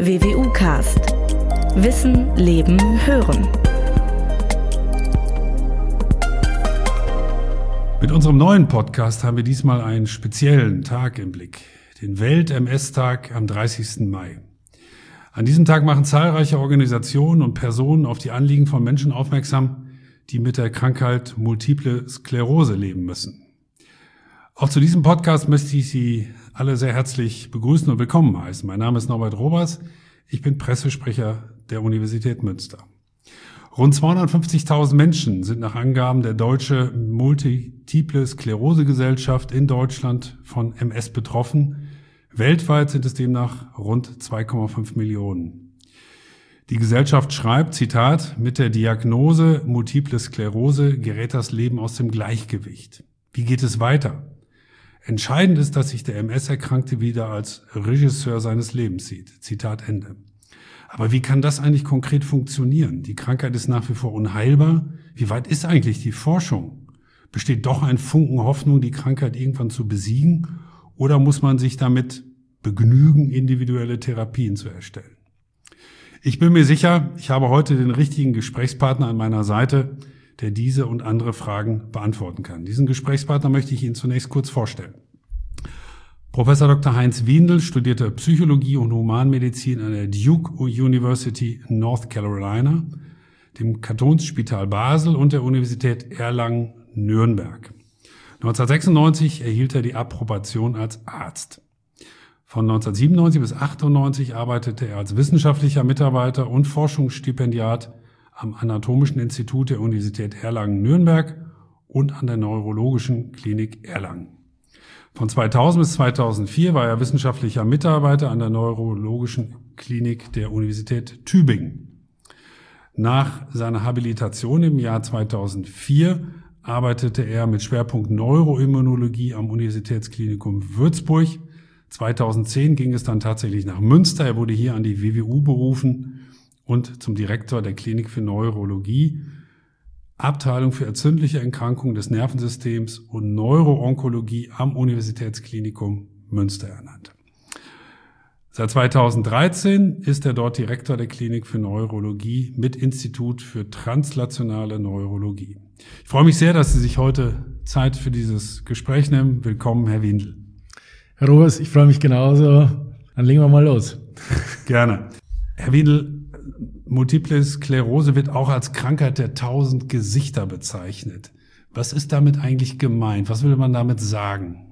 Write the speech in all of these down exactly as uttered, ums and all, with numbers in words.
W W U-Cast. Wissen, Leben, Hören. Mit unserem neuen Podcast haben wir diesmal einen speziellen Tag im Blick. Den Welt-M S-Tag am dreißigsten Mai. An diesem Tag machen zahlreiche Organisationen und Personen auf die Anliegen von Menschen aufmerksam, die mit der Krankheit Multiple Sklerose leben müssen. Auch zu diesem Podcast möchte ich Sie alle sehr herzlich begrüßen und willkommen heißen. Mein Name ist Norbert Robers, ich bin Pressesprecher der Universität Münster. Rund zweihundertfünfzigtausend Menschen sind nach Angaben der Deutsche Multiple Sklerose Gesellschaft in Deutschland von M S betroffen. Weltweit sind es demnach rund zwei Komma fünf Millionen. Die Gesellschaft schreibt, Zitat, mit der Diagnose Multiple Sklerose gerät das Leben aus dem Gleichgewicht. Wie geht es weiter? Entscheidend ist, dass sich der M S-Erkrankte wieder als Regisseur seines Lebens sieht. Zitat Ende. Aber wie kann das eigentlich konkret funktionieren? Die Krankheit ist nach wie vor unheilbar. Wie weit ist eigentlich die Forschung? Besteht doch ein Funken Hoffnung, die Krankheit irgendwann zu besiegen? Oder muss man sich damit begnügen, individuelle Therapien zu erstellen? Ich bin mir sicher, ich habe heute den richtigen Gesprächspartner an meiner Seite, der diese und andere Fragen beantworten kann. Diesen Gesprächspartner möchte ich Ihnen zunächst kurz vorstellen. Professor Doktor Heinz Wiendl studierte Psychologie und Humanmedizin an der Duke University North Carolina, dem Kantonsspital Basel und der Universität Erlangen-Nürnberg. neunzehnhundertsechsundneunzig erhielt er die Approbation als Arzt. Von neunzehnhundertsiebenundneunzig bis achtundneunzig arbeitete er als wissenschaftlicher Mitarbeiter und Forschungsstipendiat am Anatomischen Institut der Universität Erlangen-Nürnberg und an der Neurologischen Klinik Erlangen. Von zweitausend bis zweitausendvier war er wissenschaftlicher Mitarbeiter an der Neurologischen Klinik der Universität Tübingen. Nach seiner Habilitation im Jahr zweitausendvier arbeitete er mit Schwerpunkt Neuroimmunologie am Universitätsklinikum Würzburg. zweitausendzehn ging es dann tatsächlich nach Münster. Er wurde hier an die W W U berufen und zum Direktor der Klinik für Neurologie, Abteilung für entzündliche Erkrankungen des Nervensystems und Neuroonkologie am Universitätsklinikum Münster ernannt. Seit zweitausenddreizehn ist er dort Direktor der Klinik für Neurologie mit Institut für translationale Neurologie. Ich freue mich sehr, dass Sie sich heute Zeit für dieses Gespräch nehmen. Willkommen, Herr Wiendl. Herr Robers, ich freue mich genauso. Dann legen wir mal los. Gerne. Herr Wiendl, Multiple Sklerose wird auch als Krankheit der tausend Gesichter bezeichnet. Was ist damit eigentlich gemeint? Was will man damit sagen?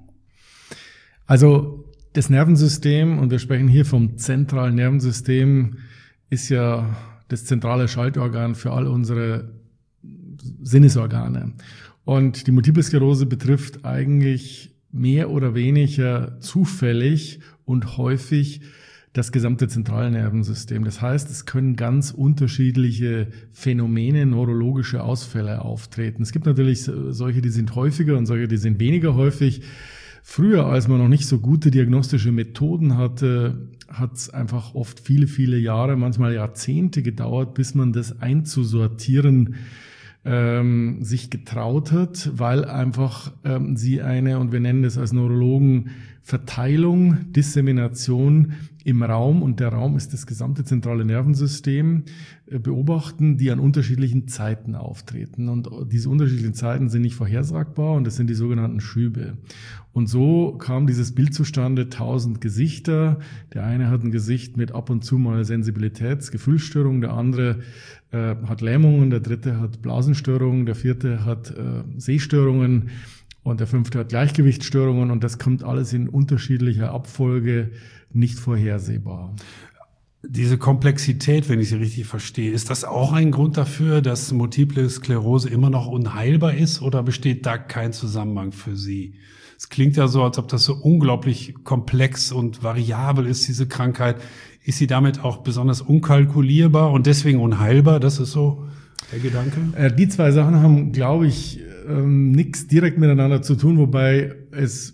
Also das Nervensystem, und wir sprechen hier vom zentralen Nervensystem, ist ja das zentrale Schaltorgan für all unsere Sinnesorgane. Und die Multiple Sklerose betrifft eigentlich mehr oder weniger zufällig und häufig das gesamte zentrale Nervensystem. Das heißt, es können ganz unterschiedliche Phänomene, neurologische Ausfälle auftreten. Es gibt natürlich solche, die sind häufiger und solche, die sind weniger häufig. Früher, als man noch nicht so gute diagnostische Methoden hatte, hat es einfach oft viele, viele Jahre, manchmal Jahrzehnte gedauert, bis man das einzusortieren ähm, sich getraut hat, weil einfach ähm, sie eine, und wir nennen das als Neurologen, Verteilung, Dissemination im Raum, und der Raum ist das gesamte zentrale Nervensystem, beobachten, die an unterschiedlichen Zeiten auftreten. Und diese unterschiedlichen Zeiten sind nicht vorhersagbar, und das sind die sogenannten Schübe. Und so kam dieses Bild zustande, tausend Gesichter. Der eine hat ein Gesicht mit ab und zu mal Sensibilitäts-, Gefühlsstörungen, der andere äh, hat Lähmungen, der dritte hat Blasenstörungen, der vierte hat äh, Sehstörungen, und der fünfte hat Gleichgewichtsstörungen, und das kommt alles in unterschiedlicher Abfolge, nicht vorhersehbar. Diese Komplexität, wenn ich sie richtig verstehe, ist das auch ein Grund dafür, dass Multiple Sklerose immer noch unheilbar ist, oder besteht da kein Zusammenhang für Sie? Es klingt ja so, als ob das so unglaublich komplex und variabel ist, diese Krankheit. Ist sie damit auch besonders unkalkulierbar und deswegen unheilbar? Das ist so der Gedanke? Die zwei Sachen haben, glaube ich, nichts direkt miteinander zu tun, wobei es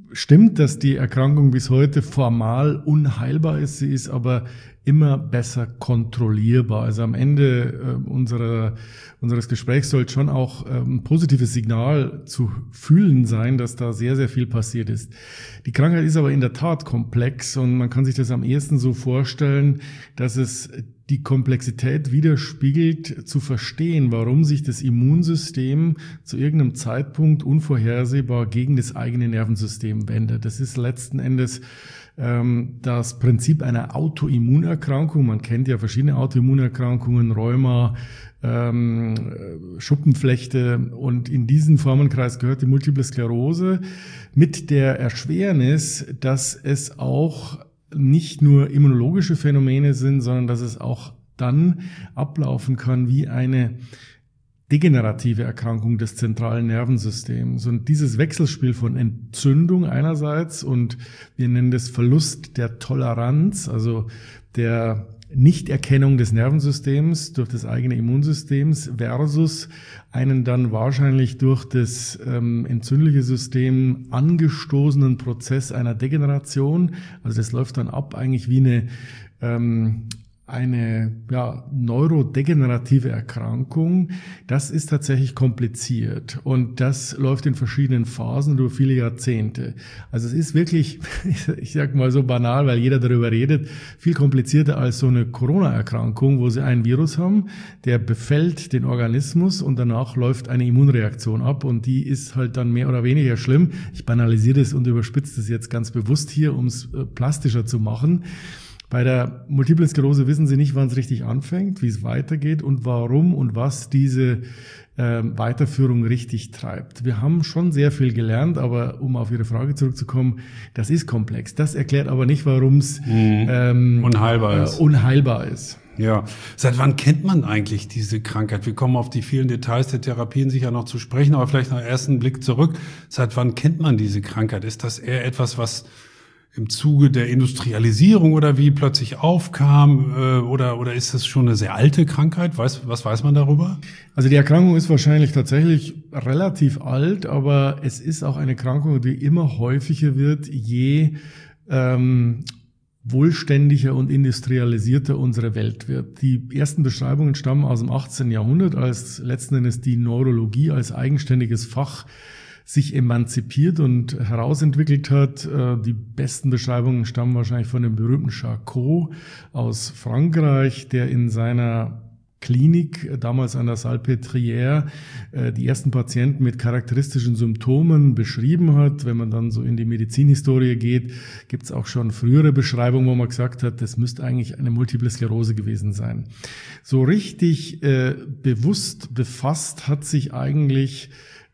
stimmt, dass die Erkrankung bis heute formal unheilbar ist. Sie ist aber immer besser kontrollierbar. Also am Ende äh, unserer, unseres Gesprächs soll schon auch äh, ein positives Signal zu fühlen sein, dass da sehr, sehr viel passiert ist. Die Krankheit ist aber in der Tat komplex und man kann sich das am ehesten so vorstellen, dass es die Komplexität widerspiegelt, zu verstehen, warum sich das Immunsystem zu irgendeinem Zeitpunkt unvorhersehbar gegen das eigene Nervensystem wendet. Das ist letzten Endes ähm, das Prinzip einer Autoimmunerkrankung. Man kennt ja verschiedene Autoimmunerkrankungen, Rheuma, ähm, Schuppenflechte, und in diesen Formenkreis gehört die Multiple Sklerose mit der Erschwernis, dass es auch nicht nur immunologische Phänomene sind, sondern dass es auch dann ablaufen kann wie eine degenerative Erkrankung des zentralen Nervensystems. Und dieses Wechselspiel von Entzündung einerseits und wir nennen das Verlust der Toleranz, also der Nichterkennung des Nervensystems durch das eigene Immunsystems versus einen dann wahrscheinlich durch das ähm, entzündliche System angestoßenen Prozess einer Degeneration. Also das läuft dann ab eigentlich wie eine ähm, eine ja, neurodegenerative Erkrankung. Das ist tatsächlich kompliziert und das läuft in verschiedenen Phasen über viele Jahrzehnte. Also es ist wirklich, ich sag mal so banal, weil jeder darüber redet, viel komplizierter als so eine Corona-Erkrankung, wo sie einen Virus haben, der befällt den Organismus und danach läuft eine Immunreaktion ab und die ist halt dann mehr oder weniger schlimm. Ich banalisiere das und überspitze das jetzt ganz bewusst hier, um es plastischer zu machen. Bei der Multiplen Sklerose wissen Sie nicht, wann es richtig anfängt, wie es weitergeht und warum und was diese äh, Weiterführung richtig treibt. Wir haben schon sehr viel gelernt, aber um auf Ihre Frage zurückzukommen, das ist komplex. Das erklärt aber nicht, warum es mhm. ähm, unheilbar, äh, unheilbar ist. Ja. Seit wann kennt man eigentlich diese Krankheit? Wir kommen auf die vielen Details der Therapien sicher noch zu sprechen, aber vielleicht noch ersten Blick zurück. Seit wann kennt man diese Krankheit? Ist das eher etwas, was im Zuge der Industrialisierung oder wie plötzlich aufkam, äh, oder oder ist das schon eine sehr alte Krankheit? Weiß, was weiß man darüber? Also die Erkrankung ist wahrscheinlich tatsächlich relativ alt, aber es ist auch eine Erkrankung, die immer häufiger wird, je ähm, wohlständiger und industrialisierter unsere Welt wird. Die ersten Beschreibungen stammen aus dem achtzehnten Jahrhundert, als letzten Endes die Neurologie als eigenständiges Fach sich emanzipiert und herausentwickelt hat. Die besten Beschreibungen stammen wahrscheinlich von dem berühmten Charcot aus Frankreich, der in seiner Klinik, damals an der Salpêtrière, die ersten Patienten mit charakteristischen Symptomen beschrieben hat. Wenn man dann so in die Medizinhistorie geht, gibt es auch schon frühere Beschreibungen, wo man gesagt hat, das müsste eigentlich eine Multiple Sklerose gewesen sein. So richtig äh, bewusst befasst hat sich eigentlich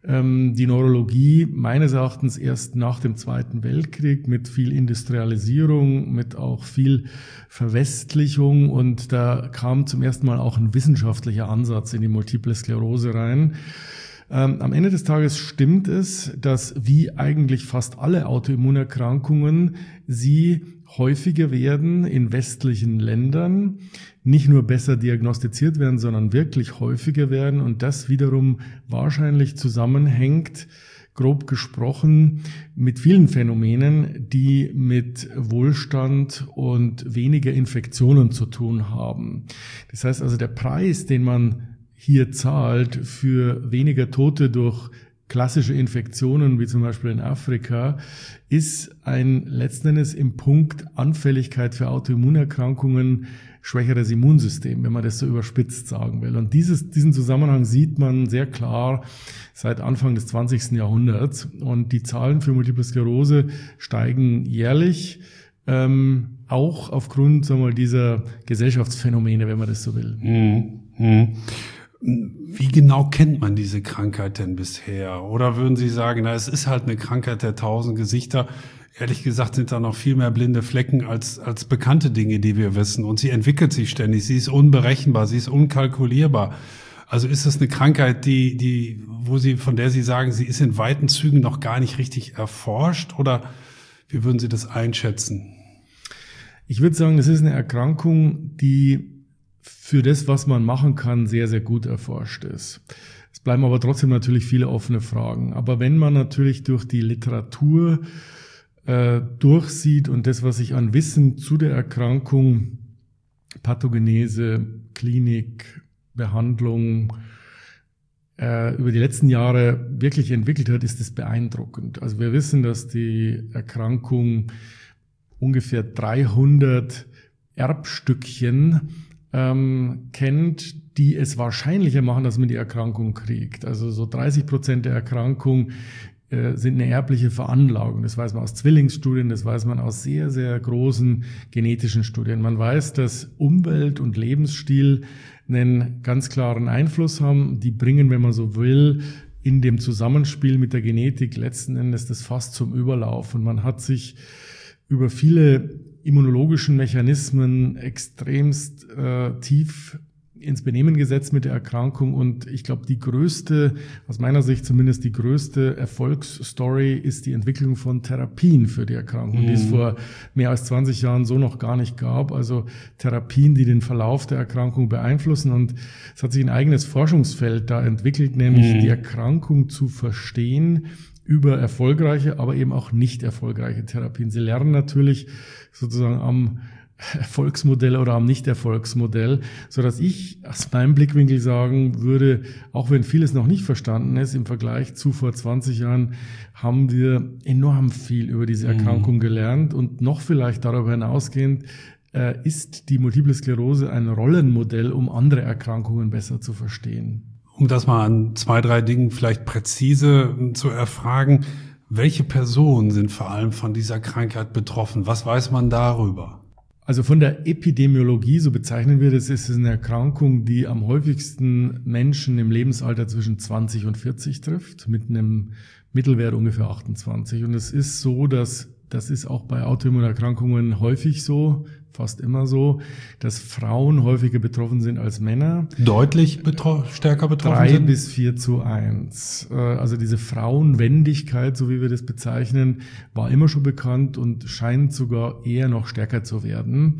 die Neurologie meines Erachtens erst nach dem Zweiten Weltkrieg mit viel Industrialisierung, mit auch viel Verwestlichung, und da kam zum ersten Mal auch ein wissenschaftlicher Ansatz in die Multiple Sklerose rein. Ähm, am Ende des Tages stimmt es, dass wie eigentlich fast alle Autoimmunerkrankungen sie häufiger werden in westlichen Ländern, nicht nur besser diagnostiziert werden, sondern wirklich häufiger werden, und das wiederum wahrscheinlich zusammenhängt, grob gesprochen, mit vielen Phänomenen, die mit Wohlstand und weniger Infektionen zu tun haben. Das heißt also, der Preis, den man hier zahlt für weniger Tote durch klassische Infektionen, wie zum Beispiel in Afrika, ist ein letzten Endes im Punkt Anfälligkeit für Autoimmunerkrankungen schwächeres Immunsystem, wenn man das so überspitzt sagen will. Und dieses, diesen Zusammenhang sieht man sehr klar seit Anfang des zwanzigsten Jahrhunderts. Und die Zahlen für Multiple Sklerose steigen jährlich, ähm, auch aufgrund, sagen wir mal, dieser Gesellschaftsphänomene, wenn man das so will. Mhm. Mhm. Wie genau kennt man diese Krankheit denn bisher? Oder würden Sie sagen, na, es ist halt eine Krankheit der tausend Gesichter? Ehrlich gesagt sind da noch viel mehr blinde Flecken als, als bekannte Dinge, die wir wissen. Und sie entwickelt sich ständig. Sie ist unberechenbar. Sie ist unkalkulierbar. Also ist das eine Krankheit, die, die, wo Sie, von der Sie sagen, sie ist in weiten Zügen noch gar nicht richtig erforscht? Oder wie würden Sie das einschätzen? Ich würde sagen, es ist eine Erkrankung, die für das, was man machen kann, sehr, sehr gut erforscht ist. Es bleiben aber trotzdem natürlich viele offene Fragen. Aber wenn man natürlich durch die Literatur äh, durchsieht und das, was ich an Wissen zu der Erkrankung, Pathogenese, Klinik, Behandlung äh, über die letzten Jahre wirklich entwickelt hat, ist das beeindruckend. Also wir wissen, dass die Erkrankung ungefähr dreihundert Erbstückchen ähm, kennt, die es wahrscheinlicher machen, dass man die Erkrankung kriegt. Also so dreißig Prozent der Erkrankung äh, sind eine erbliche Veranlagung. Das weiß man aus Zwillingsstudien, das weiß man aus sehr, sehr großen genetischen Studien. Man weiß, dass Umwelt und Lebensstil einen ganz klaren Einfluss haben. Die bringen, wenn man so will, in dem Zusammenspiel mit der Genetik letzten Endes das fast zum Überlauf. Und man hat sich über viele immunologischen Mechanismen extremst äh, tief ins Benehmen gesetzt mit der Erkrankung. Und ich glaube, die größte, aus meiner Sicht zumindest die größte Erfolgsstory ist die Entwicklung von Therapien für die Erkrankung, mhm. die es vor mehr als zwanzig Jahren so noch gar nicht gab. Also Therapien, die den Verlauf der Erkrankung beeinflussen. Und es hat sich ein eigenes Forschungsfeld da entwickelt, nämlich mhm. die Erkrankung zu verstehen über erfolgreiche, aber eben auch nicht erfolgreiche Therapien. Sie lernen natürlich sozusagen am Erfolgsmodell oder am Nicht-Erfolgsmodell, so dass ich aus meinem Blickwinkel sagen würde, auch wenn vieles noch nicht verstanden ist, im Vergleich zu vor zwanzig Jahren haben wir enorm viel über diese Erkrankung mhm. gelernt und noch vielleicht darüber hinausgehend äh, ist die Multiple Sklerose ein Rollenmodell, um andere Erkrankungen besser zu verstehen. Um das mal an zwei, drei Dingen vielleicht präzise zu erfragen, welche Personen sind vor allem von dieser Krankheit betroffen? Was weiß man darüber? Also von der Epidemiologie, so bezeichnen wir das, ist es eine Erkrankung, die am häufigsten Menschen im Lebensalter zwischen zwanzig und vierzig trifft, mit einem Mittelwert ungefähr achtundzwanzig. Und es ist so, dass das ist auch bei Autoimmunerkrankungen häufig so, fast immer so, dass Frauen häufiger betroffen sind als Männer. Deutlich betro- stärker betroffen Drei sind? Drei bis vier zu eins. Also diese Frauenwendigkeit, so wie wir das bezeichnen, war immer schon bekannt und scheint sogar eher noch stärker zu werden.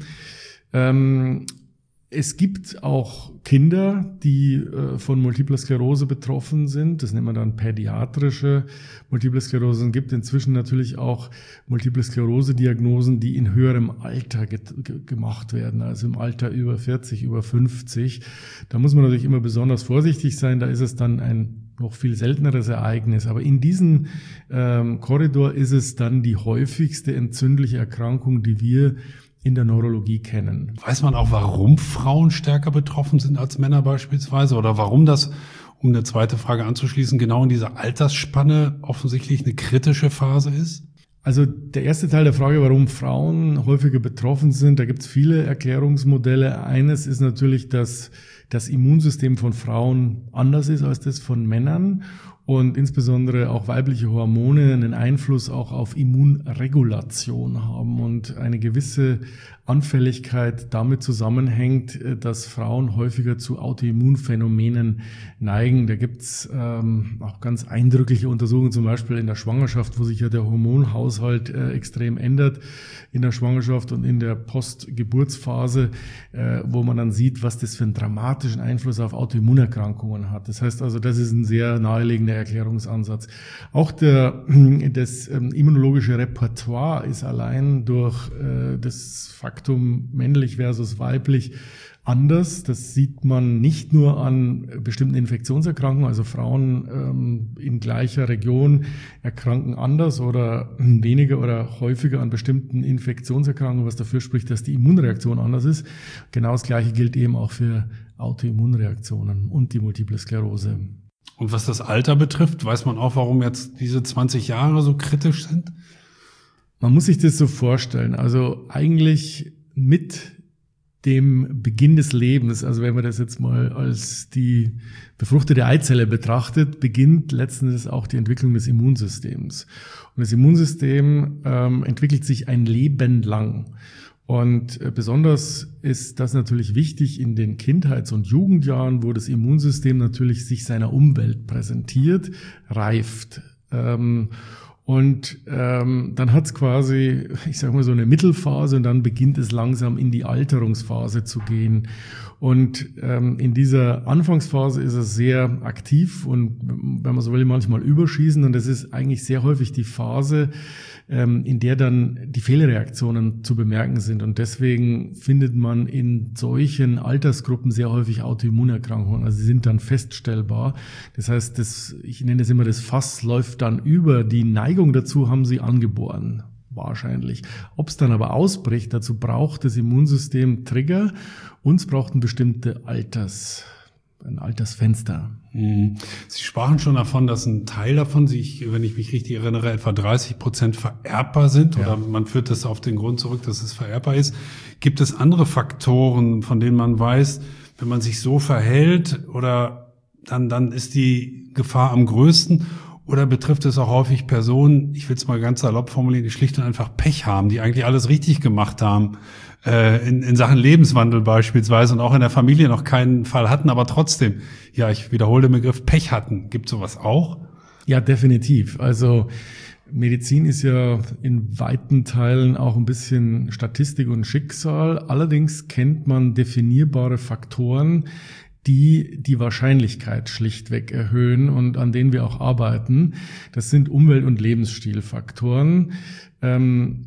Ähm, Es gibt auch Kinder, die äh, von Multipler Sklerose betroffen sind. Das nennt man dann pädiatrische Multiple Sklerose. Es gibt inzwischen natürlich auch Multiple Sklerose-Diagnosen, die in höherem Alter get- ge- gemacht werden, also im Alter über vierzig, über fünfzig. Da muss man natürlich immer besonders vorsichtig sein. Da ist es dann ein noch viel selteneres Ereignis. Aber in diesem ähm, Korridor ist es dann die häufigste entzündliche Erkrankung, die wir in der Neurologie kennen. Weiß man auch, warum Frauen stärker betroffen sind als Männer beispielsweise? Oder warum das, um eine zweite Frage anzuschließen, genau in dieser Altersspanne offensichtlich eine kritische Phase ist? Also der erste Teil der Frage, warum Frauen häufiger betroffen sind, da gibt es viele Erklärungsmodelle. Eines ist natürlich, dass das Immunsystem von Frauen anders ist als das von Männern und insbesondere auch weibliche Hormone einen Einfluss auch auf Immunregulation haben und eine gewisse Anfälligkeit damit zusammenhängt, dass Frauen häufiger zu Autoimmunphänomenen neigen. Da gibt's ähm, auch ganz eindrückliche Untersuchungen, zum Beispiel in der Schwangerschaft, wo sich ja der Hormonhaushalt äh, extrem ändert in der Schwangerschaft und in der Postgeburtsphase, äh, wo man dann sieht, was das für einen dramatischen Einfluss auf Autoimmunerkrankungen hat. Das heißt also, das ist ein sehr naheliegender Erklärungsansatz. Auch der, das ähm, immunologische Repertoire ist allein durch äh, das Faktum männlich versus weiblich anders. Das sieht man nicht nur an bestimmten Infektionserkrankungen, also Frauen ähm, in gleicher Region erkranken anders oder weniger oder häufiger an bestimmten Infektionserkrankungen, was dafür spricht, dass die Immunreaktion anders ist. Genau das Gleiche gilt eben auch für Autoimmunreaktionen und die Multiple Sklerose. Und was das Alter betrifft, weiß man auch, warum jetzt diese zwanzig Jahre so kritisch sind? Man muss sich das so vorstellen. Also eigentlich mit dem Beginn des Lebens, also wenn man das jetzt mal als die befruchtete Eizelle betrachtet, beginnt letzten Endes auch die Entwicklung des Immunsystems. Und das Immunsystem ähm, entwickelt sich ein Leben lang. Und äh, besonders ist das natürlich wichtig in den Kindheits- und Jugendjahren, wo das Immunsystem natürlich sich seiner Umwelt präsentiert, reift. Ähm, Und ähm, dann hat es quasi, ich sage mal, so eine Mittelphase und dann beginnt es langsam in die Alterungsphase zu gehen. Und ähm, in dieser Anfangsphase ist es sehr aktiv und, wenn man so will, manchmal überschießen. Und das ist eigentlich sehr häufig die Phase, ähm, in der dann die Fehlreaktionen zu bemerken sind. Und deswegen findet man in solchen Altersgruppen sehr häufig Autoimmunerkrankungen. Also sie sind dann feststellbar. Das heißt, das, ich nenne das immer, das Fass läuft dann über. Die Neigung dazu haben sie angeboren. Wahrscheinlich. Ob es dann aber ausbricht, dazu braucht das Immunsystem Trigger und es braucht ein bestimmtes Alters, ein Altersfenster. Sie sprachen schon davon, dass ein Teil davon, sich, wenn ich mich richtig erinnere, etwa dreißig Prozent vererbbar sind, ja. Oder man führt das auf den Grund zurück, dass es vererbbar ist. Gibt es andere Faktoren, von denen man weiß, wenn man sich so verhält, oder dann, dann ist die Gefahr am größten? Oder betrifft es auch häufig Personen, ich will es mal ganz salopp formulieren, die schlicht und einfach Pech haben, die eigentlich alles richtig gemacht haben, äh, in, in Sachen Lebenswandel beispielsweise und auch in der Familie noch keinen Fall hatten, aber trotzdem, ja, ich wiederhole den Begriff, Pech hatten. Gibt es sowas auch? Ja, definitiv. Also Medizin ist ja in weiten Teilen auch ein bisschen Statistik und Schicksal. Allerdings kennt man definierbare Faktoren, die die Wahrscheinlichkeit schlichtweg erhöhen und an denen wir auch arbeiten. Das sind Umwelt- und Lebensstilfaktoren. Ähm,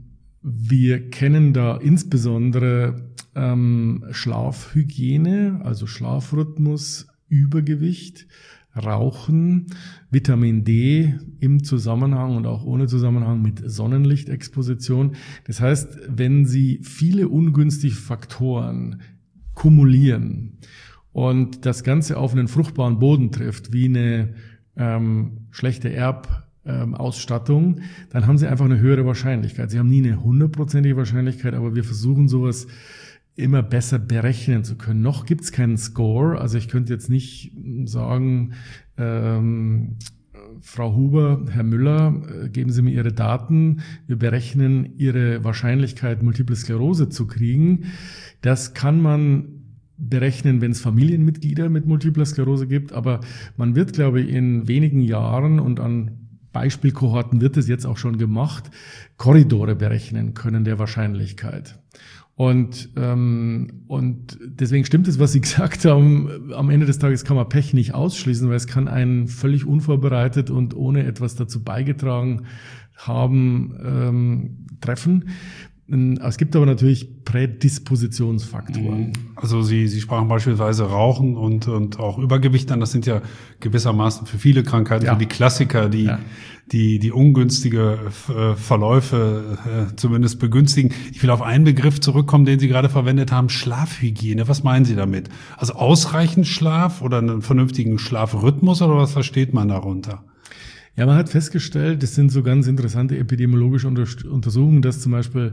wir kennen da insbesondere ähm, Schlafhygiene, also Schlafrhythmus, Übergewicht, Rauchen, Vitamin D im Zusammenhang und auch ohne Zusammenhang mit Sonnenlichtexposition. Das heißt, wenn Sie viele ungünstige Faktoren kumulieren und das Ganze auf einen fruchtbaren Boden trifft, wie eine ähm, schlechte Erbausstattung, ähm, dann haben Sie einfach eine höhere Wahrscheinlichkeit. Sie haben nie eine hundertprozentige Wahrscheinlichkeit, aber wir versuchen sowas immer besser berechnen zu können. Noch gibt es keinen Score, also ich könnte jetzt nicht sagen, ähm, Frau Huber, Herr Müller, äh, geben Sie mir Ihre Daten, wir berechnen Ihre Wahrscheinlichkeit, Multiple Sklerose zu kriegen. Das kann man berechnen, wenn es Familienmitglieder mit Multipler Sklerose gibt, aber man wird, glaube ich, in wenigen Jahren und an Beispielkohorten wird es jetzt auch schon gemacht, Korridore berechnen können der Wahrscheinlichkeit. Und ähm, und deswegen stimmt es, was Sie gesagt haben, am Ende des Tages kann man Pech nicht ausschließen, weil es kann einen völlig unvorbereitet und ohne etwas dazu beigetragen haben, ähm, treffen. Es gibt aber natürlich Prädispositionsfaktoren. Also Sie, Sie sprachen beispielsweise Rauchen und, und auch Übergewicht an. Das sind ja gewissermaßen für viele Krankheiten, ja. für die Klassiker, die, ja. die, die ungünstige äh, Verläufe äh, zumindest begünstigen. Ich will auf einen Begriff zurückkommen, den Sie gerade verwendet haben, Schlafhygiene. Was meinen Sie damit? Also ausreichend Schlaf oder einen vernünftigen Schlafrhythmus oder was versteht man darunter? Ja, man hat festgestellt, das sind so ganz interessante epidemiologische Untersuchungen, dass zum Beispiel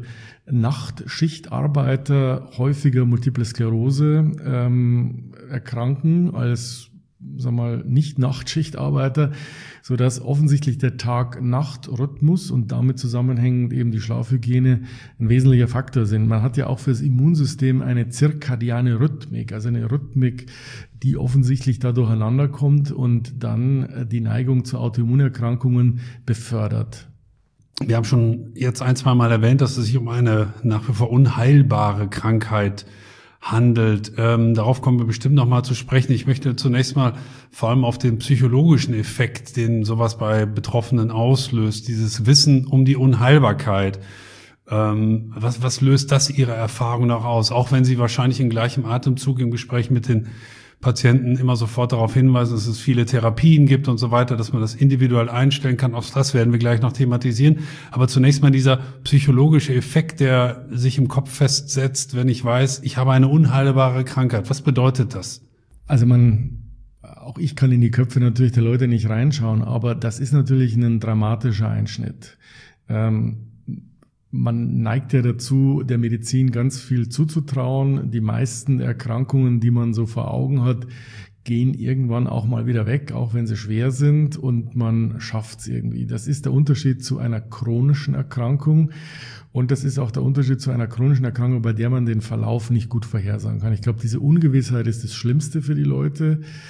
Nachtschichtarbeiter häufiger Multiple Sklerose ähm, erkranken als, sagen wir mal, Nicht-Nachtschichtarbeiter, sodass offensichtlich der Tag-Nacht-Rhythmus und damit zusammenhängend eben die Schlafhygiene ein wesentlicher Faktor sind. Man hat ja auch für das Immunsystem eine zirkadiane Rhythmik, also eine Rhythmik, die offensichtlich da durcheinander kommt und dann die Neigung zu Autoimmunerkrankungen befördert. Wir haben schon jetzt ein, zwei Mal erwähnt, dass es sich um eine nach wie vor unheilbare Krankheit handelt. Ähm, darauf kommen wir bestimmt noch mal zu sprechen. Ich möchte zunächst mal vor allem auf den psychologischen Effekt, den sowas bei Betroffenen auslöst, dieses Wissen um die Unheilbarkeit. Ähm, was, was löst das Ihrer Erfahrung nach aus? Auch wenn Sie wahrscheinlich in gleichem Atemzug im Gespräch mit den Patienten immer sofort darauf hinweisen, dass es viele Therapien gibt und so weiter, dass man das individuell einstellen kann. Auch das werden wir gleich noch thematisieren. Aber zunächst mal dieser psychologische Effekt, der sich im Kopf festsetzt, wenn ich weiß, ich habe eine unheilbare Krankheit. Was bedeutet das? Also man, auch ich kann in die Köpfe natürlich der Leute nicht reinschauen, aber das ist natürlich ein dramatischer Einschnitt. Ähm, Man neigt ja dazu, der Medizin ganz viel zuzutrauen. Die meisten Erkrankungen, die man so vor Augen hat, gehen irgendwann auch mal wieder weg, auch wenn sie schwer sind, und man schafft es irgendwie. Das ist der Unterschied zu einer chronischen Erkrankung, und das ist auch der Unterschied zu einer chronischen Erkrankung, bei der man den Verlauf nicht gut vorhersagen kann. Ich glaube, diese Ungewissheit ist das Schlimmste für die Leute.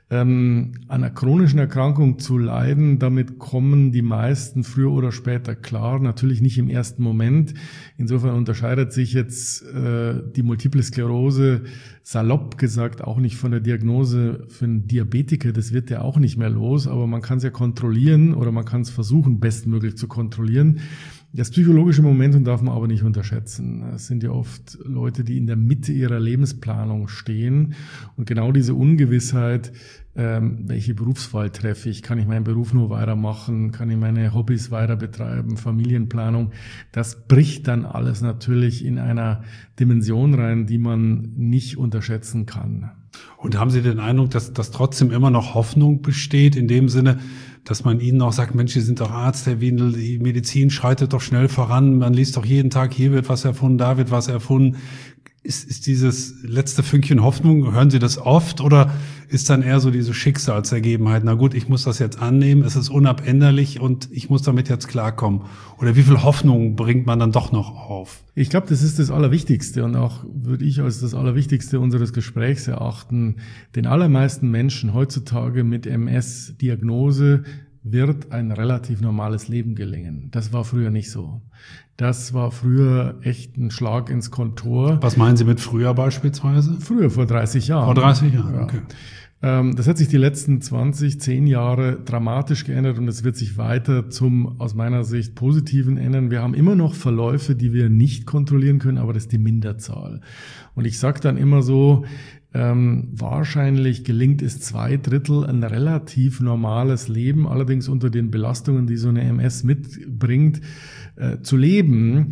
Ähm, an einer chronischen Erkrankung zu leiden, damit kommen die meisten früher oder später klar, natürlich nicht im ersten Moment. Insofern unterscheidet sich jetzt äh, die Multiple Sklerose, salopp gesagt, auch nicht von der Diagnose für einen Diabetiker. Das wird ja auch nicht mehr los, aber man kann es ja kontrollieren oder man kann es versuchen, bestmöglich zu kontrollieren. Das psychologische Momentum darf man aber nicht unterschätzen. Es sind ja oft Leute, die in der Mitte ihrer Lebensplanung stehen und genau diese Ungewissheit, ähm, welche Berufswahl treffe ich, kann ich meinen Beruf nur weitermachen, kann ich meine Hobbys weiter betreiben, Familienplanung, das bricht dann alles natürlich in einer Dimension rein, die man nicht unterschätzen kann. Und haben Sie den Eindruck, dass, dass trotzdem immer noch Hoffnung besteht, in dem Sinne, dass man Ihnen auch sagt, Mensch, Sie sind doch Arzt, Herr Wiendl, die Medizin schreitet doch schnell voran, man liest doch jeden Tag, hier wird was erfunden, da wird was erfunden. Ist, ist dieses letzte Fünkchen Hoffnung, hören Sie das oft oder ist dann eher so diese Schicksalsergebenheit, na gut, ich muss das jetzt annehmen, es ist unabänderlich und ich muss damit jetzt klarkommen? Oder wie viel Hoffnung bringt man dann doch noch auf? Ich glaube, das ist das Allerwichtigste und auch würde ich als das Allerwichtigste unseres Gesprächs erachten. Den allermeisten Menschen heutzutage mit M S-Diagnose wird ein relativ normales Leben gelingen. Das war früher nicht so. Das war früher echt ein Schlag ins Kontor. Was meinen Sie mit früher beispielsweise? Früher, vor dreißig Jahren. Vor dreißig Jahren, ja. Okay. Das hat sich die letzten zwanzig, zehn Jahre dramatisch geändert und es wird sich weiter zum, aus meiner Sicht, Positiven ändern. Wir haben immer noch Verläufe, die wir nicht kontrollieren können, aber das ist die Minderzahl. Und ich sage dann immer so, ähm, wahrscheinlich gelingt es zwei Drittel ein relativ normales Leben, allerdings unter den Belastungen, die so eine M S mitbringt, äh, zu leben.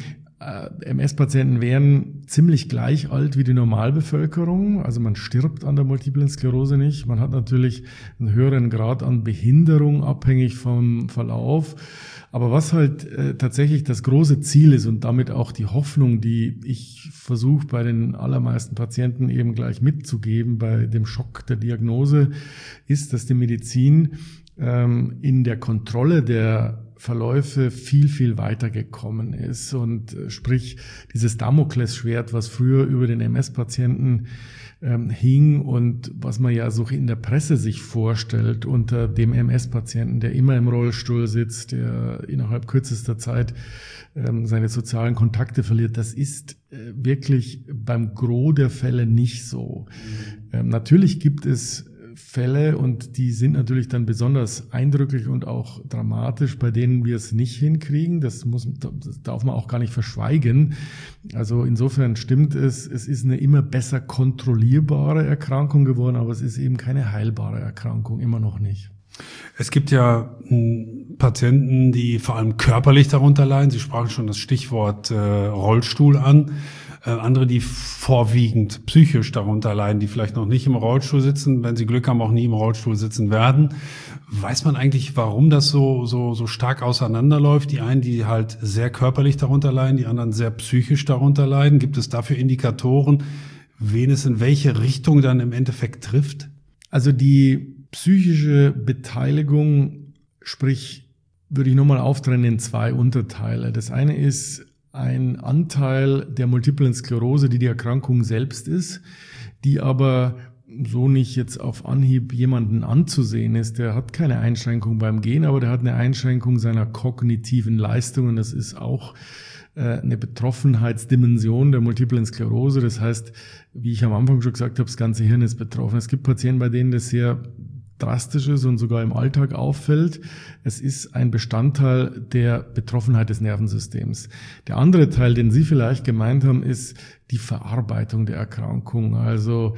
M S-Patienten wären ziemlich gleich alt wie die Normalbevölkerung. Also man stirbt an der Multiplen Sklerose nicht. Man hat natürlich einen höheren Grad an Behinderung, abhängig vom Verlauf. Aber was halt äh, tatsächlich das große Ziel ist und damit auch die Hoffnung, die ich versuche bei den allermeisten Patienten eben gleich mitzugeben bei dem Schock der Diagnose, ist, dass die Medizin ähm, in der Kontrolle der Verläufe viel, viel weiter gekommen ist und äh, sprich dieses Damoklesschwert, was früher über den M S-Patienten ähm, hing und was man ja so in der Presse sich vorstellt unter dem M S-Patienten, der immer im Rollstuhl sitzt, der innerhalb kürzester Zeit ähm, seine sozialen Kontakte verliert, das ist äh, wirklich beim Gros der Fälle nicht so. Mhm. Ähm, natürlich gibt es Fälle und die sind natürlich dann besonders eindrücklich und auch dramatisch, bei denen wir es nicht hinkriegen. Das muss, das darf man auch gar nicht verschweigen. Also insofern stimmt es, es ist eine immer besser kontrollierbare Erkrankung geworden, aber es ist eben keine heilbare Erkrankung, immer noch nicht. Es gibt ja m, Patienten, die vor allem körperlich darunter leiden. Sie sprachen schon das Stichwort äh, Rollstuhl an. Äh, andere, die vorwiegend psychisch darunter leiden, die vielleicht noch nicht im Rollstuhl sitzen, wenn sie Glück haben, auch nie im Rollstuhl sitzen werden. Weiß man eigentlich, warum das so so so stark auseinanderläuft? Die einen, die halt sehr körperlich darunter leiden, die anderen sehr psychisch darunter leiden. Gibt es dafür Indikatoren, wen es in welche Richtung dann im Endeffekt trifft? Also die psychische Beteiligung, sprich, würde ich nochmal auftrennen in zwei Unterteile. Das eine ist ein Anteil der Multiplen Sklerose, die die Erkrankung selbst ist, die aber so nicht jetzt auf Anhieb jemanden anzusehen ist. Der hat keine Einschränkung beim Gehen, aber der hat eine Einschränkung seiner kognitiven Leistungen. Das ist auch äh, eine Betroffenheitsdimension der Multiplen Sklerose. Das heißt, wie ich am Anfang schon gesagt habe, das ganze Hirn ist betroffen. Es gibt Patienten, bei denen das sehr drastisch ist und sogar im Alltag auffällt. Es ist ein Bestandteil der Betroffenheit des Nervensystems. Der andere Teil, den Sie vielleicht gemeint haben, ist die Verarbeitung der Erkrankung. Also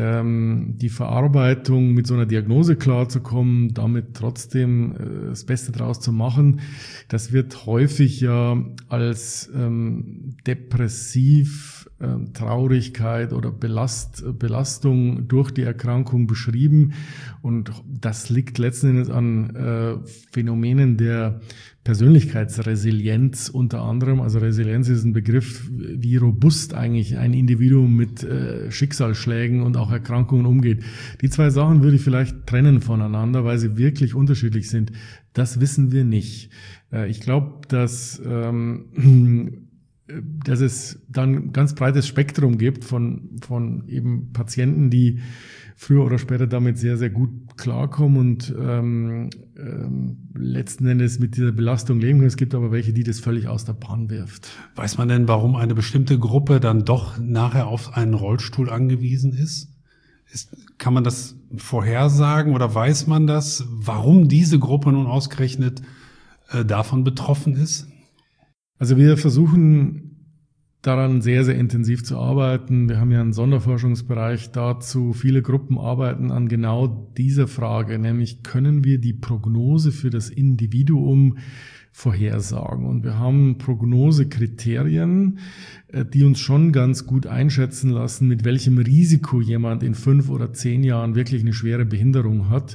ähm, die Verarbeitung, mit so einer Diagnose klarzukommen, damit trotzdem äh, das Beste draus zu machen, das wird häufig ja als ähm, depressiv, äh, Traurigkeit oder Belast, Belastung durch die Erkrankung beschrieben. Und das liegt letzten Endes an äh, Phänomenen der Persönlichkeitsresilienz unter anderem. Also Resilienz ist ein Begriff, wie robust eigentlich ein Individuum mit äh, Schicksalsschlägen und auch Erkrankungen umgeht. Die zwei Sachen würde ich vielleicht trennen voneinander, weil sie wirklich unterschiedlich sind. Das wissen wir nicht. Äh, ich glaube, dass ähm, dass es dann ein ganz breites Spektrum gibt von, von eben Patienten, die früher oder später damit sehr, sehr gut klarkommen und ähm, ähm, letzten Endes mit dieser Belastung leben können. Es gibt aber welche, die das völlig aus der Bahn wirft. Weiß man denn, warum eine bestimmte Gruppe dann doch nachher auf einen Rollstuhl angewiesen ist? Ist kann man das vorhersagen oder weiß man das, warum diese Gruppe nun ausgerechnet äh, davon betroffen ist? Also wir versuchen daran sehr, sehr intensiv zu arbeiten. Wir haben ja einen Sonderforschungsbereich dazu. Viele Gruppen arbeiten an genau dieser Frage, nämlich können wir die Prognose für das Individuum vorhersagen? Und wir haben Prognosekriterien, die uns schon ganz gut einschätzen lassen, mit welchem Risiko jemand in fünf oder zehn Jahren wirklich eine schwere Behinderung hat.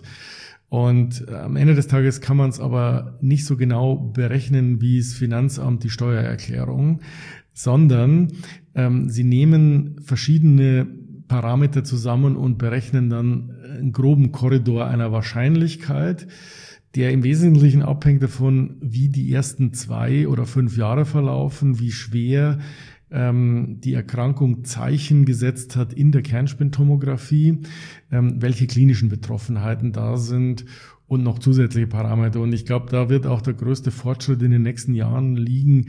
Und am Ende des Tages kann man es aber nicht so genau berechnen wie das Finanzamt die Steuererklärung, sondern ähm, sie nehmen verschiedene Parameter zusammen und berechnen dann einen groben Korridor einer Wahrscheinlichkeit, der im Wesentlichen abhängt davon, wie die ersten zwei oder fünf Jahre verlaufen, wie schwer ähm, die Erkrankung Zeichen gesetzt hat in der Kernspintomographie, ähm, welche klinischen Betroffenheiten da sind und noch zusätzliche Parameter. Und ich glaube, da wird auch der größte Fortschritt in den nächsten Jahren liegen,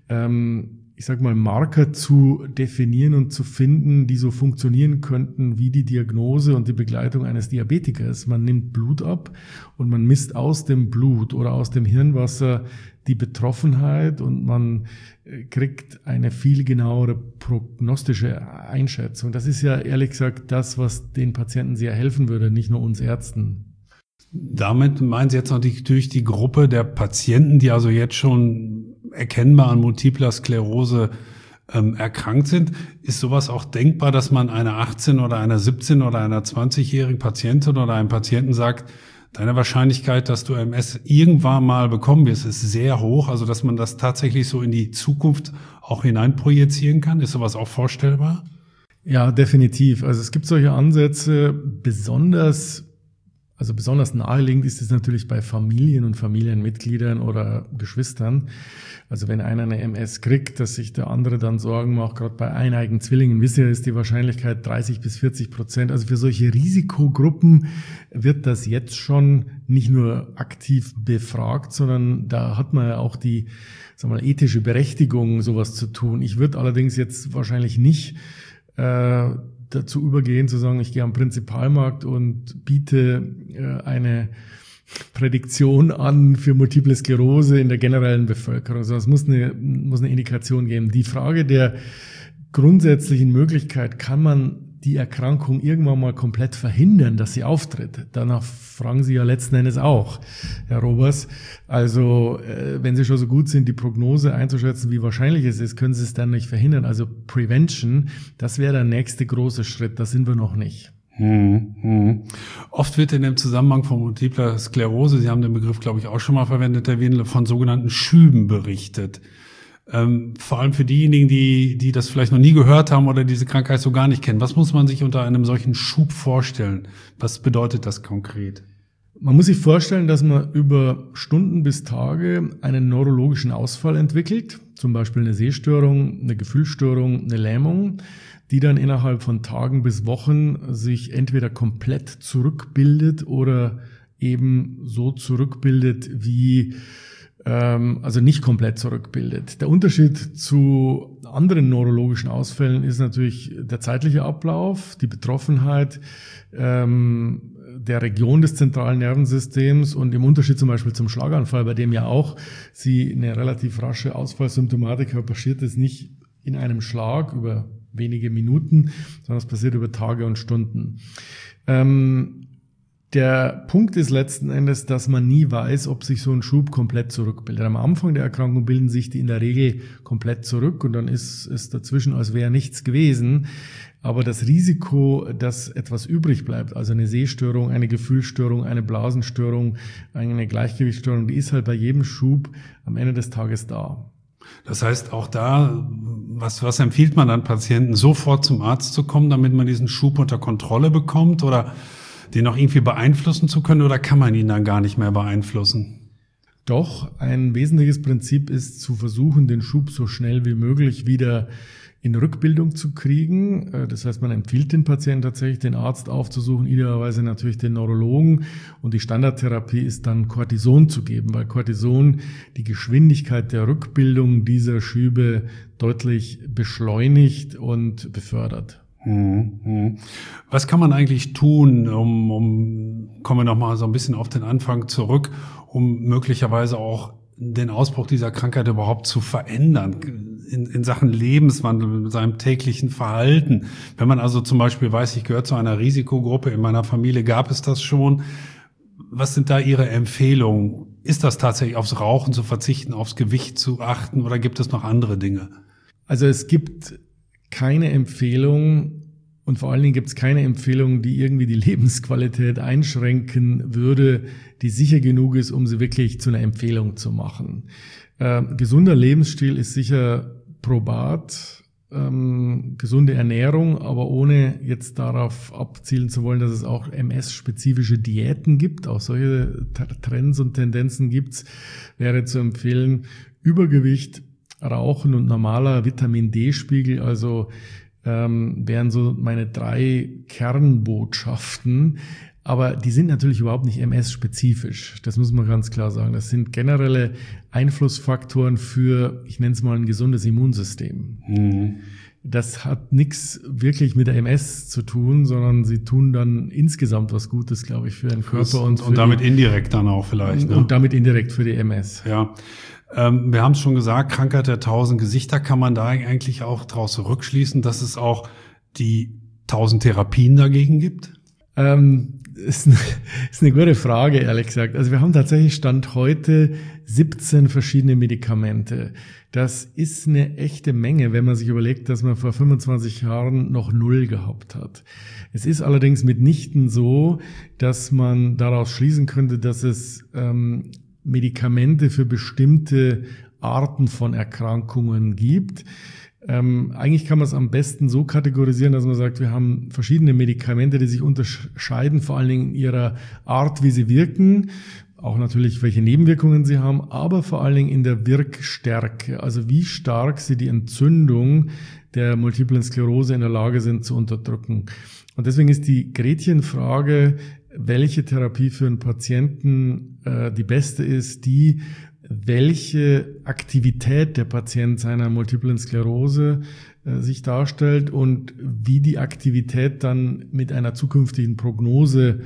ähm, ich sag mal, Marker zu definieren und zu finden, die so funktionieren könnten wie die Diagnose und die Begleitung eines Diabetikers. Man nimmt Blut ab und man misst aus dem Blut oder aus dem Hirnwasser die Betroffenheit und man kriegt eine viel genauere prognostische Einschätzung. Das ist ja ehrlich gesagt das, was den Patienten sehr helfen würde, nicht nur uns Ärzten. Damit meinen Sie jetzt natürlich die Gruppe der Patienten, die also jetzt schon erkennbar an multipler Sklerose ähm, erkrankt sind. Ist sowas auch denkbar, dass man einer achtzehn- oder einer siebzehn- oder einer zwanzigjährigen Patientin oder einem Patienten sagt, deine Wahrscheinlichkeit, dass du M S irgendwann mal bekommen wirst, ist sehr hoch, also dass man das tatsächlich so in die Zukunft auch hineinprojizieren kann? Ist sowas auch vorstellbar? Ja, definitiv. Also es gibt solche Ansätze, besonders Also besonders naheliegend ist es natürlich bei Familien und Familienmitgliedern oder Geschwistern. Also wenn einer eine M S kriegt, dass sich der andere dann Sorgen macht, gerade bei eineigen Zwillingen, wisst ihr, ist die Wahrscheinlichkeit dreißig bis vierzig Prozent. Also für solche Risikogruppen wird das jetzt schon nicht nur aktiv befragt, sondern da hat man ja auch die, sagen wir mal, ethische Berechtigung, sowas zu tun. Ich würde allerdings jetzt wahrscheinlich nicht äh, dazu übergehen, zu sagen, ich gehe am Prinzipalmarkt und biete äh, eine Prädiktion an für Multiple Sklerose in der generellen Bevölkerung. Also es muss eine, muss eine Indikation geben. Die Frage der grundsätzlichen Möglichkeit, kann man die Erkrankung irgendwann mal komplett verhindern, dass sie auftritt? Danach fragen Sie ja letzten Endes auch, Herr Robers. Also äh, wenn Sie schon so gut sind, die Prognose einzuschätzen, wie wahrscheinlich es ist, können Sie es dann nicht verhindern. Also Prevention, das wäre der nächste große Schritt. Da sind wir noch nicht. Hm, hm. Oft wird in dem Zusammenhang von multipler Sklerose, Sie haben den Begriff, glaube ich, auch schon mal verwendet, Herr Wendle, von sogenannten Schüben berichtet. Ähm, vor allem für diejenigen, die, die das vielleicht noch nie gehört haben oder diese Krankheit so gar nicht kennen. Was muss man sich unter einem solchen Schub vorstellen? Was bedeutet das konkret? Man muss sich vorstellen, dass man über Stunden bis Tage einen neurologischen Ausfall entwickelt, zum Beispiel eine Sehstörung, eine Gefühlsstörung, eine Lähmung, die dann innerhalb von Tagen bis Wochen sich entweder komplett zurückbildet oder eben so zurückbildet wie also nicht komplett zurückbildet. Der Unterschied zu anderen neurologischen Ausfällen ist natürlich der zeitliche Ablauf, die Betroffenheit ähm, der Region des zentralen Nervensystems und im Unterschied zum Beispiel zum Schlaganfall, bei dem ja auch Sie eine relativ rasche Ausfallsymptomatik haben, passiert es nicht in einem Schlag über wenige Minuten, sondern es passiert über Tage und Stunden. Ähm, Der Punkt ist letzten Endes, dass man nie weiß, ob sich so ein Schub komplett zurückbildet. Am Anfang der Erkrankung bilden sich die in der Regel komplett zurück und dann ist es dazwischen, als wäre nichts gewesen. Aber das Risiko, dass etwas übrig bleibt, also eine Sehstörung, eine Gefühlsstörung, eine Blasenstörung, eine Gleichgewichtsstörung, die ist halt bei jedem Schub am Ende des Tages da. Das heißt, auch da, was, was empfiehlt man dann Patienten, sofort zum Arzt zu kommen, damit man diesen Schub unter Kontrolle bekommt oder den auch irgendwie beeinflussen zu können, oder kann man ihn dann gar nicht mehr beeinflussen? Doch ein wesentliches Prinzip ist, zu versuchen, den Schub so schnell wie möglich wieder in Rückbildung zu kriegen. Das heißt, man empfiehlt den Patienten tatsächlich, den Arzt aufzusuchen, idealerweise natürlich den Neurologen. Und die Standardtherapie ist dann Cortison zu geben, weil Cortison die Geschwindigkeit der Rückbildung dieser Schübe deutlich beschleunigt und befördert. Was kann man eigentlich tun, um, um kommen wir nochmal so ein bisschen auf den Anfang zurück, um möglicherweise auch den Ausbruch dieser Krankheit überhaupt zu verändern in, in Sachen Lebenswandel, in seinem täglichen Verhalten? Wenn man also zum Beispiel weiß, ich gehöre zu einer Risikogruppe, in meiner Familie gab es das schon. Was sind da Ihre Empfehlungen? Ist das tatsächlich aufs Rauchen zu verzichten, aufs Gewicht zu achten oder gibt es noch andere Dinge? Also es gibt keine Empfehlung und vor allen Dingen gibt es keine Empfehlung, die irgendwie die Lebensqualität einschränken würde, die sicher genug ist, um sie wirklich zu einer Empfehlung zu machen. Äh, gesunder Lebensstil ist sicher probat, ähm, gesunde Ernährung, aber ohne jetzt darauf abzielen zu wollen, dass es auch M S-spezifische Diäten gibt, auch solche Trends und Tendenzen gibt's, wäre zu empfehlen, Übergewicht, Rauchen und normaler Vitamin-D-Spiegel, also ähm, wären so meine drei Kernbotschaften. Aber die sind natürlich überhaupt nicht M S-spezifisch. Das muss man ganz klar sagen. Das sind generelle Einflussfaktoren für, ich nenne es mal, ein gesundes Immunsystem. Mhm. Das hat nichts wirklich mit der M S zu tun, sondern sie tun dann insgesamt was Gutes, glaube ich, für den Körper. Und, und, und damit die, indirekt dann auch vielleicht. Ne? Und damit indirekt für die M S. Ja. Ähm, wir haben es schon gesagt, Krankheit der tausend Gesichter. Kann man da eigentlich auch daraus zurückschließen, dass es auch die tausend Therapien dagegen gibt? Ähm, ist, eine, ist eine gute Frage, ehrlich gesagt. Also wir haben tatsächlich Stand heute siebzehn verschiedene Medikamente. Das ist eine echte Menge, wenn man sich überlegt, dass man vor fünfundzwanzig Jahren noch null gehabt hat. Es ist allerdings mitnichten so, dass man daraus schließen könnte, dass es ähm, Medikamente für bestimmte Arten von Erkrankungen gibt. Ähm, eigentlich kann man es am besten so kategorisieren, dass man sagt, wir haben verschiedene Medikamente, die sich unterscheiden, vor allen Dingen in ihrer Art, wie sie wirken, auch natürlich, welche Nebenwirkungen sie haben, aber vor allen Dingen in der Wirkstärke, also wie stark sie die Entzündung der multiplen Sklerose in der Lage sind zu unterdrücken. Und deswegen ist die Gretchenfrage, welche Therapie für einen Patienten äh, die beste ist, die welche Aktivität der Patient seiner multiplen Sklerose äh, sich darstellt und wie die Aktivität dann mit einer zukünftigen Prognose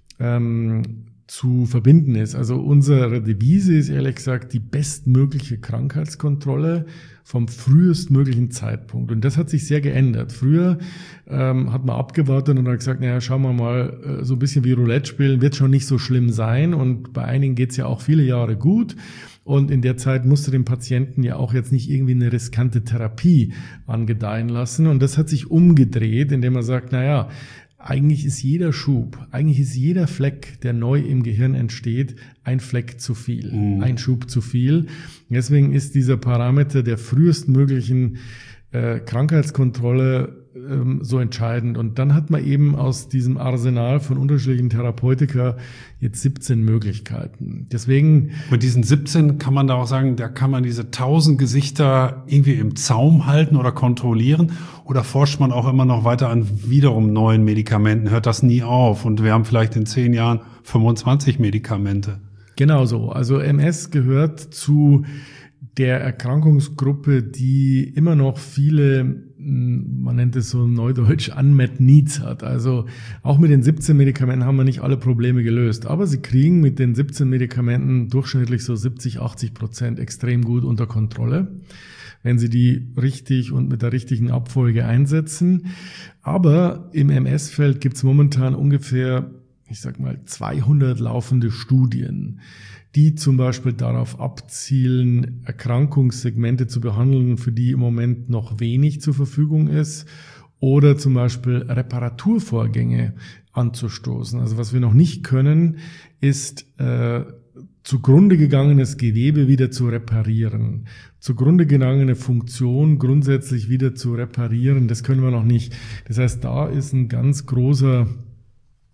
ähm, zu verbinden ist. Also unsere Devise ist ehrlich gesagt die bestmögliche Krankheitskontrolle vom frühestmöglichen Zeitpunkt. Und das hat sich sehr geändert. Früher ähm, hat man abgewartet und hat gesagt, naja, schauen wir mal, äh, so ein bisschen wie Roulette spielen, wird schon nicht so schlimm sein. Und bei einigen geht's ja auch viele Jahre gut. Und in der Zeit musste dem Patienten ja auch jetzt nicht irgendwie eine riskante Therapie angedeihen lassen. Und das hat sich umgedreht, indem man sagt, naja, eigentlich ist jeder Schub, eigentlich ist jeder Fleck, der neu im Gehirn entsteht, ein Fleck zu viel, mhm. ein Schub zu viel. Deswegen ist dieser Parameter der frühestmöglichen äh, Krankheitskontrolle ähm, so entscheidend. Und dann hat man eben aus diesem Arsenal von unterschiedlichen Therapeutika jetzt siebzehn Möglichkeiten. Deswegen mit diesen siebzehn kann man da auch sagen, da kann man diese tausend Gesichter irgendwie im Zaum halten oder kontrollieren. Oder forscht man auch immer noch weiter an wiederum neuen Medikamenten? Hört das nie auf? Und wir haben vielleicht in zehn Jahren fünfundzwanzig Medikamente. Genau so. Also M S gehört zu der Erkrankungsgruppe, die immer noch viele, man nennt es so neudeutsch, Unmet Needs hat. Also auch mit den siebzehn Medikamenten haben wir nicht alle Probleme gelöst. Aber sie kriegen mit den siebzehn Medikamenten durchschnittlich so siebzig, achtzig Prozent extrem gut unter Kontrolle, wenn sie die richtig und mit der richtigen Abfolge einsetzen. Aber im M S-Feld gibt es momentan ungefähr, ich sag mal, zweihundert laufende Studien, die zum Beispiel darauf abzielen, Erkrankungssegmente zu behandeln, für die im Moment noch wenig zur Verfügung ist, oder zum Beispiel Reparaturvorgänge anzustoßen. Also was wir noch nicht können, ist äh, zugrunde gegangenes Gewebe wieder zu reparieren, zugrunde gegangene Funktion grundsätzlich wieder zu reparieren. Das können wir noch nicht. Das heißt, da ist ein ganz großer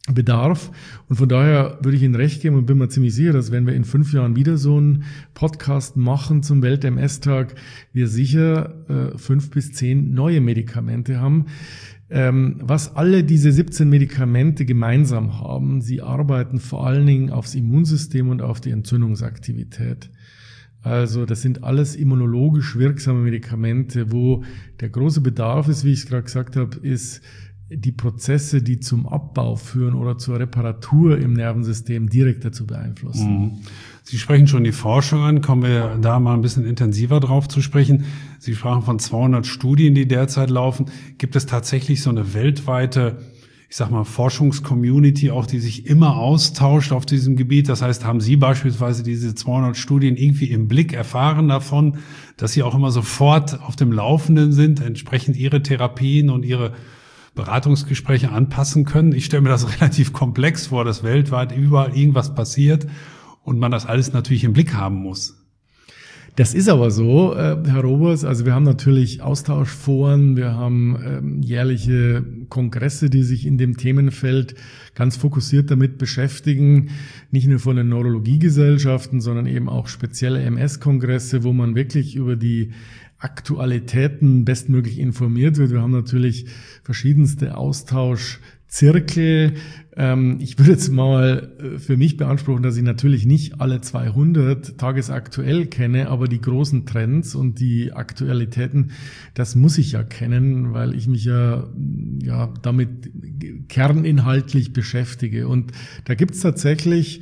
Bedarf. Und von daher würde ich Ihnen recht geben und bin mir ziemlich sicher, dass wenn wir in fünf Jahren wieder so einen Podcast machen zum Welt-M S-Tag, wir sicher äh, fünf bis zehn neue Medikamente haben. Ähm, was alle diese siebzehn Medikamente gemeinsam haben, sie arbeiten vor allen Dingen aufs Immunsystem und auf die Entzündungsaktivität. Also das sind alles immunologisch wirksame Medikamente, wo der große Bedarf ist, wie ich es gerade gesagt habe, ist die Prozesse, die zum Abbau führen oder zur Reparatur im Nervensystem direkt dazu beeinflussen. Sie sprechen schon die Forschung an, kommen wir da mal ein bisschen intensiver drauf zu sprechen. Sie sprachen von zweihundert Studien, die derzeit laufen. Gibt es tatsächlich so eine weltweite, ich sag mal, Forschungscommunity auch, die sich immer austauscht auf diesem Gebiet? Das heißt, haben Sie beispielsweise diese zweihundert Studien irgendwie im Blick, erfahren davon, dass Sie auch immer sofort auf dem Laufenden sind, entsprechend Ihre Therapien und Ihre Beratungsgespräche anpassen können? Ich stelle mir das relativ komplex vor, dass weltweit überall irgendwas passiert und man das alles natürlich im Blick haben muss. Das ist aber so, äh, Herr Robers. Also wir haben natürlich Austauschforen, wir haben ähm, jährliche Kongresse, die sich in dem Themenfeld ganz fokussiert damit beschäftigen. Nicht nur von den Neurologiegesellschaften, sondern eben auch spezielle M S-Kongresse, wo man wirklich über die Aktualitäten bestmöglich informiert wird. Wir haben natürlich verschiedenste Austauschzirkel. Ich würde jetzt mal für mich beanspruchen, dass ich natürlich nicht alle zweihundert tagesaktuell kenne, aber die großen Trends und die Aktualitäten, das muss ich ja kennen, weil ich mich ja, ja damit kerninhaltlich beschäftige. Und da gibt's tatsächlich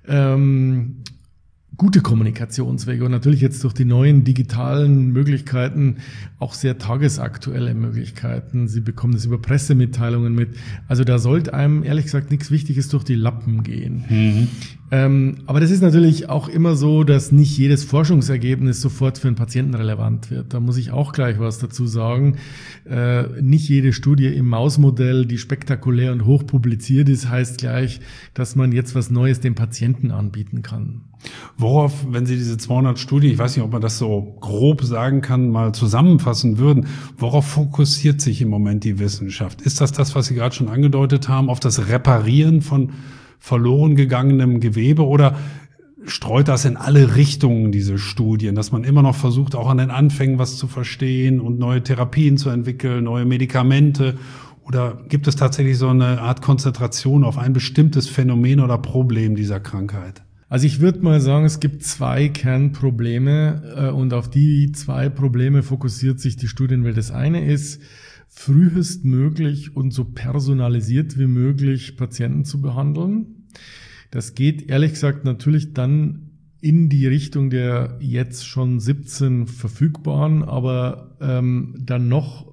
ähm, gute Kommunikationswege und natürlich jetzt durch die neuen digitalen Möglichkeiten auch sehr tagesaktuelle Möglichkeiten. Sie bekommen das über Pressemitteilungen mit. Also da sollte einem ehrlich gesagt nichts Wichtiges durch die Lappen gehen. Mhm. Ähm, aber das ist natürlich auch immer so, dass nicht jedes Forschungsergebnis sofort für einen Patienten relevant wird. Da muss ich auch gleich was dazu sagen. Äh, nicht jede Studie im Mausmodell, die spektakulär und hoch publiziert ist, heißt gleich, dass man jetzt was Neues dem Patienten anbieten kann. Worauf, wenn Sie diese zweihundert Studien, ich weiß nicht, ob man das so grob sagen kann, mal zusammenfassen würden, worauf fokussiert sich im Moment die Wissenschaft? Ist das das, was Sie gerade schon angedeutet haben, auf das Reparieren von verloren gegangenem Gewebe, oder streut das in alle Richtungen, diese Studien, dass man immer noch versucht, auch an den Anfängen was zu verstehen und neue Therapien zu entwickeln, neue Medikamente? Oder gibt es tatsächlich so eine Art Konzentration auf ein bestimmtes Phänomen oder Problem dieser Krankheit? Also ich würde mal sagen, es gibt zwei Kernprobleme und auf die zwei Probleme fokussiert sich die Studienwelt. Das eine ist, frühestmöglich und so personalisiert wie möglich Patienten zu behandeln. Das geht ehrlich gesagt natürlich dann in die Richtung der jetzt schon siebzehn verfügbaren, aber ähm, dann noch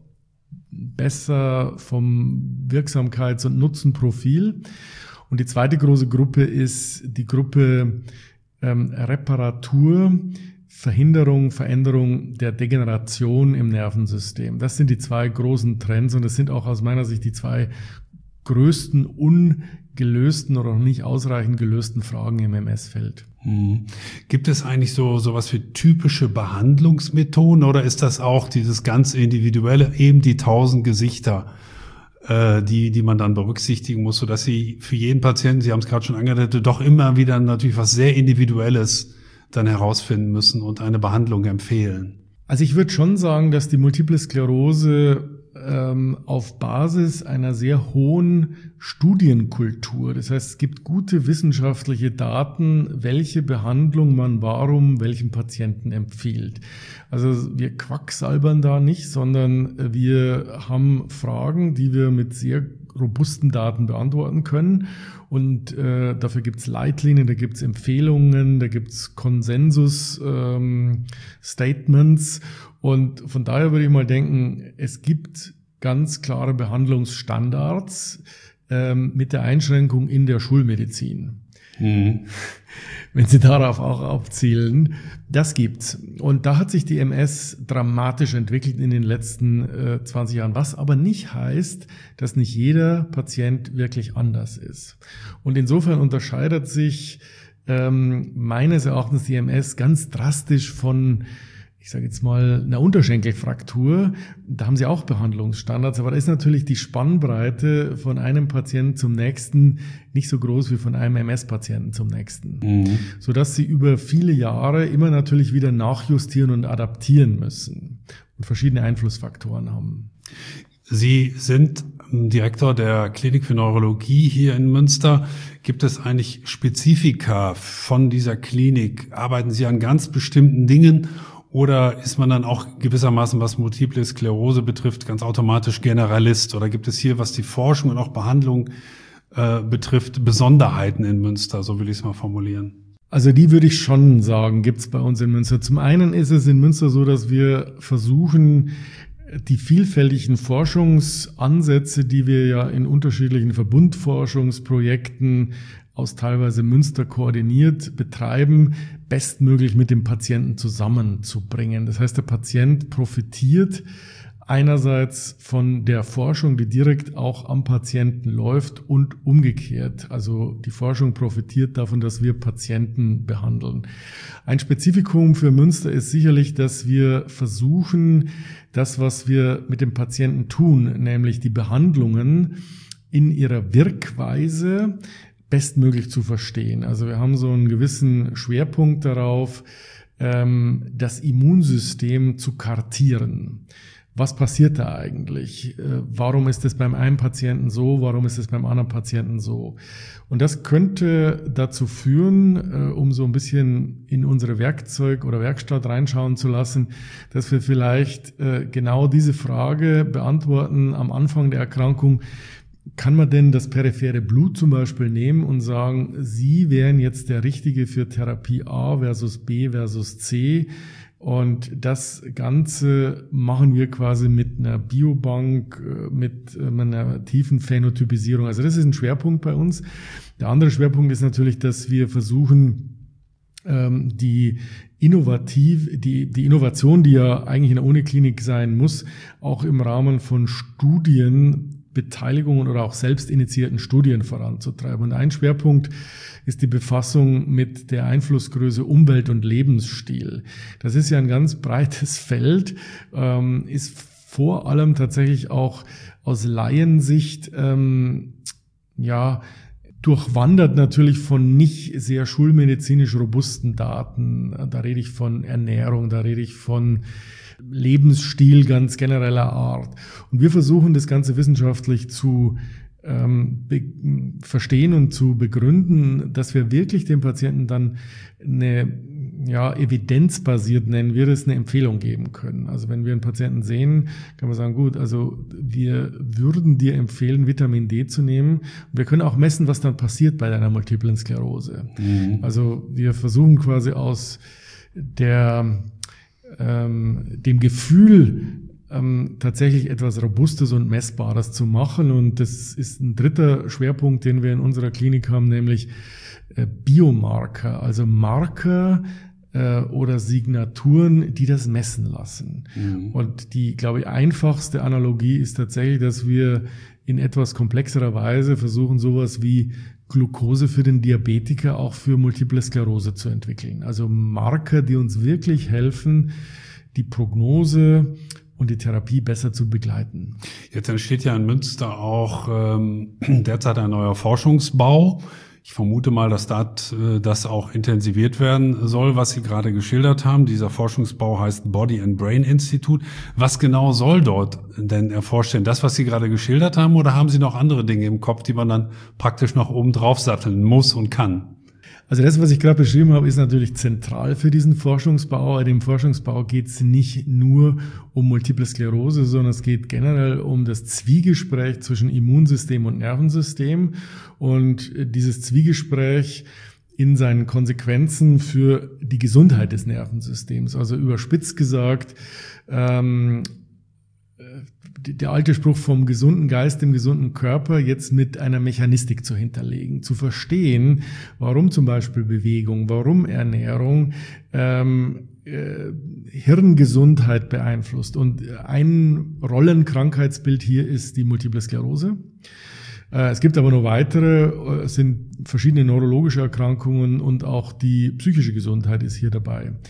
besser vom Wirksamkeits- und Nutzenprofil. Und die zweite große Gruppe ist die Gruppe ähm, Reparatur, Verhinderung, Veränderung der Degeneration im Nervensystem. Das sind die zwei großen Trends und das sind auch aus meiner Sicht die zwei größten ungelösten oder noch nicht ausreichend gelösten Fragen im M S-Feld. Hm. Gibt es eigentlich so sowas wie typische Behandlungsmethoden oder ist das auch dieses ganz individuelle, eben die tausend Gesichter, äh, die die man dann berücksichtigen muss, sodass Sie für jeden Patienten, Sie haben es gerade schon angedeutet, doch immer wieder natürlich was sehr Individuelles dann herausfinden müssen und eine Behandlung empfehlen? Also ich würde schon sagen, dass die Multiple Sklerose ähm, auf Basis einer sehr hohen Studienkultur, das heißt, es gibt gute wissenschaftliche Daten, welche Behandlung man warum welchem Patienten empfiehlt. Also wir quacksalbern da nicht, sondern wir haben Fragen, die wir mit sehr robusten Daten beantworten können. Und äh, dafür gibt's Leitlinien, da gibt's Empfehlungen, da gibt's Konsensus-Statements. Ähm, und von daher würde ich mal denken, es gibt ganz klare Behandlungsstandards ähm, mit der Einschränkung in der Schulmedizin. Mhm. Wenn Sie darauf auch abzielen, das gibt's. Und da hat sich die M S dramatisch entwickelt in den letzten äh, zwanzig Jahren, was aber nicht heißt, dass nicht jeder Patient wirklich anders ist. Und insofern unterscheidet sich ähm, meines Erachtens die M S ganz drastisch von, ich ich sage jetzt mal, einer Unterschenkelfraktur, da haben sie auch Behandlungsstandards, aber da ist natürlich die Spannbreite von einem Patienten zum nächsten nicht so groß wie von einem M S-Patienten zum nächsten. Mhm. Sodass sie über viele Jahre immer natürlich wieder nachjustieren und adaptieren müssen und verschiedene Einflussfaktoren haben. Sie sind Direktor der Klinik für Neurologie hier in Münster. Gibt es eigentlich Spezifika von dieser Klinik? Arbeiten Sie an ganz bestimmten Dingen oder ist man dann auch gewissermaßen, was Multiple Sklerose betrifft, ganz automatisch Generalist? Oder gibt es hier, was die Forschung und auch Behandlung äh, betrifft, Besonderheiten in Münster? So will ich es mal formulieren. Also die würde ich schon sagen, gibt es bei uns in Münster. Zum einen ist es in Münster so, dass wir versuchen, die vielfältigen Forschungsansätze, die wir ja in unterschiedlichen Verbundforschungsprojekten aus teilweise Münster koordiniert betreiben, bestmöglich mit dem Patienten zusammenzubringen. Das heißt, der Patient profitiert einerseits von der Forschung, die direkt auch am Patienten läuft und umgekehrt. Also die Forschung profitiert davon, dass wir Patienten behandeln. Ein Spezifikum für Münster ist sicherlich, dass wir versuchen, das, was wir mit dem Patienten tun, nämlich die Behandlungen in ihrer Wirkweise bestmöglich zu verstehen. Also wir haben so einen gewissen Schwerpunkt darauf, das Immunsystem zu kartieren. Was passiert da eigentlich? Warum ist es beim einen Patienten so? Warum ist es beim anderen Patienten so? Und das könnte dazu führen, um so ein bisschen in unsere Werkzeug- oder Werkstatt reinschauen zu lassen, dass wir vielleicht genau diese Frage beantworten am Anfang der Erkrankung. Kann man denn das periphere Blut zum Beispiel nehmen und sagen, Sie wären jetzt der Richtige für Therapie A versus B versus C? Und das Ganze machen wir quasi mit einer Biobank, mit einer tiefen Phänotypisierung. Also das ist ein Schwerpunkt bei uns. Der andere Schwerpunkt ist natürlich, dass wir versuchen, die innovativ, die, die Innovation, die ja eigentlich in der Uniklinik sein muss, auch im Rahmen von Studien, Beteiligungen oder auch selbstinitiierten Studien voranzutreiben. Und ein Schwerpunkt ist die Befassung mit der Einflussgröße Umwelt und Lebensstil. Das ist ja ein ganz breites Feld, ähm, ist vor allem tatsächlich auch aus Laiensicht, ähm, ja, durchwandert natürlich von nicht sehr schulmedizinisch robusten Daten. Da rede ich von Ernährung, da rede ich von Lebensstil ganz genereller Art. Und wir versuchen das Ganze wissenschaftlich zu ähm, be- verstehen und zu begründen, dass wir wirklich dem Patienten dann eine, ja, evidenzbasiert, nennen wir das, eine Empfehlung geben können. Also wenn wir einen Patienten sehen, kann man sagen, gut, also wir würden dir empfehlen, Vitamin D zu nehmen. Wir können auch messen, was dann passiert bei deiner Multiplen Sklerose. Mhm. Also wir versuchen quasi aus der ähm, dem Gefühl, ähm, tatsächlich etwas Robustes und Messbares zu machen. Und das ist ein dritter Schwerpunkt, den wir in unserer Klinik haben, nämlich äh, Biomarker, also Marker äh, oder Signaturen, die das messen lassen. Mhm. Und die, glaube ich, einfachste Analogie ist tatsächlich, dass wir in etwas komplexerer Weise versuchen, sowas wie Glucose für den Diabetiker auch für Multiple Sklerose zu entwickeln. Also Marker, die uns wirklich helfen, die Prognose und die Therapie besser zu begleiten. Jetzt entsteht ja in Münster auch ähm, derzeit ein neuer Forschungsbau. Ich vermute mal, dass das, das auch intensiviert werden soll, was Sie gerade geschildert haben. Dieser Forschungsbau heißt Body and Brain Institute. Was genau soll dort denn erforscht werden? Das, was Sie gerade geschildert haben, oder haben Sie noch andere Dinge im Kopf, die man dann praktisch noch oben drauf satteln muss und kann? Also das, was ich gerade beschrieben habe, ist natürlich zentral für diesen Forschungsbau. Bei dem Forschungsbau geht es nicht nur um Multiple Sklerose, sondern es geht generell um das Zwiegespräch zwischen Immunsystem und Nervensystem. Und dieses Zwiegespräch in seinen Konsequenzen für die Gesundheit des Nervensystems. Also überspitzt gesagt, ähm, der alte Spruch vom gesunden Geist, dem gesunden Körper jetzt mit einer Mechanistik zu hinterlegen, zu verstehen, warum zum Beispiel Bewegung, warum Ernährung ähm, äh, Hirngesundheit beeinflusst. Und ein Rollenkrankheitsbild hier ist die Multiple Sklerose. Äh, es gibt aber noch weitere, es sind verschiedene neurologische Erkrankungen und auch die psychische Gesundheit ist hier dabei.